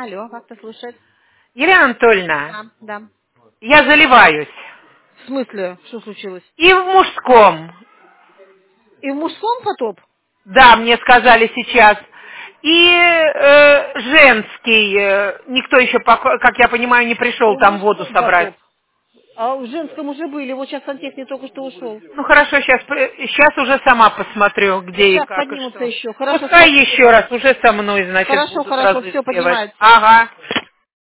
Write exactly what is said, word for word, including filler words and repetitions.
Алло, как ты слышишь? Елена Анатольевна, Да, да. я заливаюсь. В смысле, что случилось? И в мужском. И в мужском потоп? Да, мне сказали сейчас. И э, женский. э, никто еще, пока- как я понимаю, не И пришел в там воду мужском собрать. потоп. А в женском уже были, вот сейчас сантехник только что ушел. Ну хорошо, сейчас, сейчас уже сама посмотрю, где и Сейчас как и поднимутся что. еще. Хорошо, Пускай еще спасибо. раз, уже со мной, значит, Хорошо, будут хорошо, все разыскивать. поднимается. Ага.